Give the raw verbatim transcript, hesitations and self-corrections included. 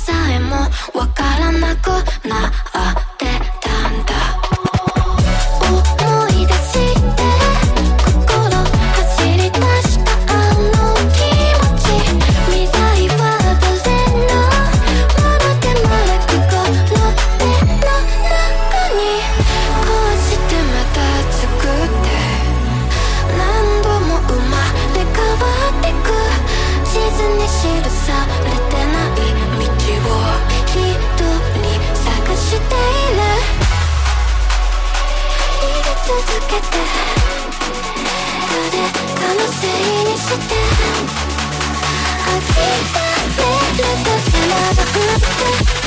さえもわからなくなってたんだ。思い出して心走り出したあの気持ち、未来は誰のものでもなくこの手の中にこうしてまた作って何度も生まれ変わってく、地図に記されてない道を一人探している。逃げ続けて誰かのせいにして諦めるだけならなくて